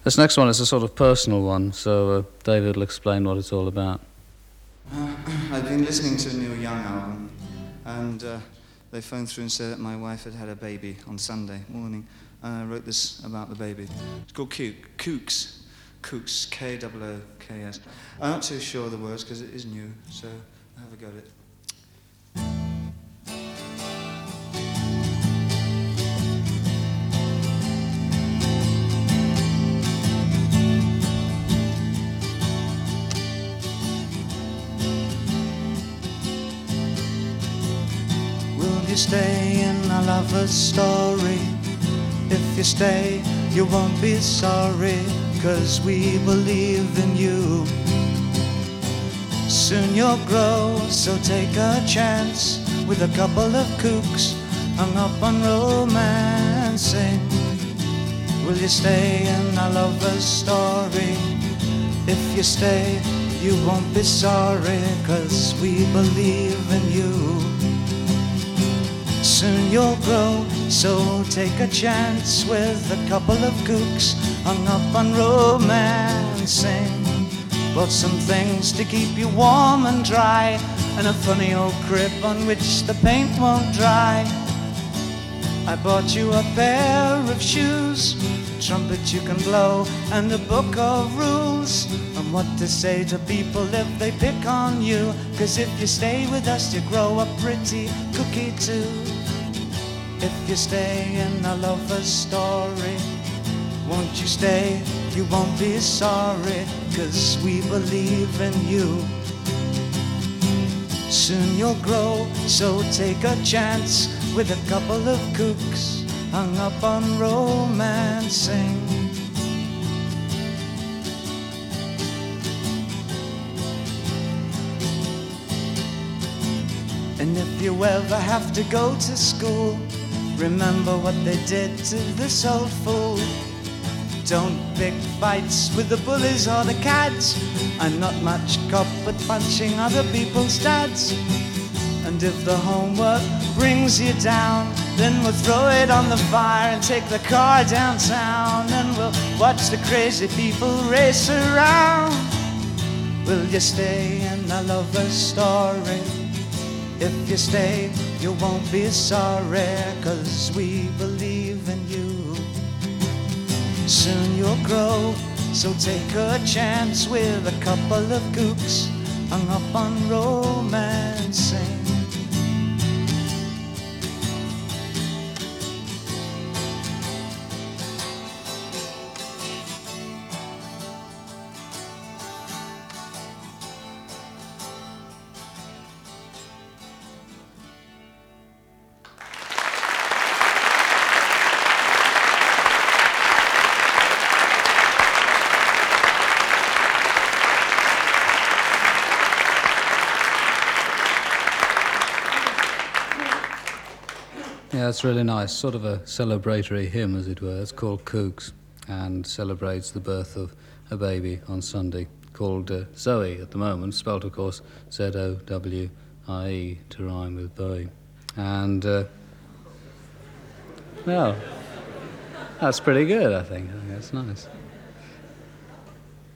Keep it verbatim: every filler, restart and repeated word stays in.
This next one is a sort of personal one, so uh, David will explain what it's all about. Uh, I've been listening to a Neil Young album, and uh, they phoned through and said that my wife had had a baby on Sunday morning, and I wrote this about the baby. It's called Kook, Kooks, Kooks, K O O K S. I'm not too sure of the words because it is new, so have a go at it. You stay in a lover's story. If you stay, you won't be sorry, 'cause we believe in you. Soon you'll grow, so take a chance with a couple of kooks hung up on romancing. Will you stay in a lover's story? If you stay, you won't be sorry, 'cause we believe in you. Soon you'll grow, so take a chance with a couple of kooks hung up on romancing. Bought some things to keep you warm and dry, and a funny old crib on which the paint won't dry. I bought you a pair of shoes, trumpet you can blow, and a book of rules on what to say to people if they pick on you. 'Cause if you stay with us, you grow up pretty cookie too. If you stay in a lover's story, won't you stay? You won't be sorry, 'cause we believe in you. Soon you'll grow, so take a chance with a couple of kooks hung up on romancing. And if you ever have to go to school, remember what they did to this old fool. Don't pick fights with the bullies or the cads. I'm not much cop at punching other people's dads. And if the homework brings you down, then we'll throw it on the fire and take the car downtown, and we'll watch the crazy people race around. Will you stay in a lover's story? If you stay, you won't be sorry, 'cause we believe in you. Soon you'll grow, so take a chance with a couple of kooks hung up on romancing. Yeah, it's really nice. Sort of a celebratory hymn, as it were. It's called Kooks and celebrates the birth of a baby on Sunday called uh, Zoe at the moment, spelt, of course, Z O W I E, to rhyme with Bowie. And, uh, well, that's pretty good, I think. I think that's nice.